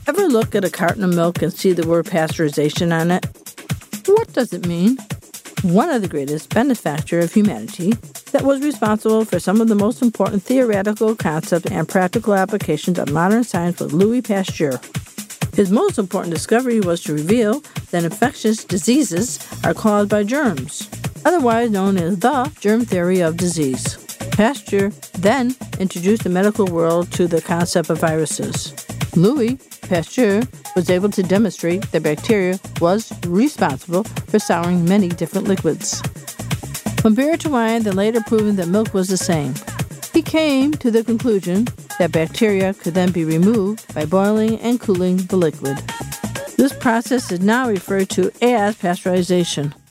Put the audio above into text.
Ever look at a carton of milk and see the word pasteurization on it? What does it mean? One of the greatest benefactors of humanity that was responsible for some of the most important theoretical concepts and practical applications of modern science was Louis Pasteur. His most important discovery was to reveal that infectious diseases are caused by germs, otherwise known as the germ theory of disease. Pasteur then introduced the medical world to the concept of viruses. Louis Pasteur was able to demonstrate that bacteria was responsible for souring many different liquids. From beer to wine, then later proving that milk was the same, he came to the conclusion that bacteria could then be removed by boiling and cooling the liquid. This process is now referred to as pasteurization.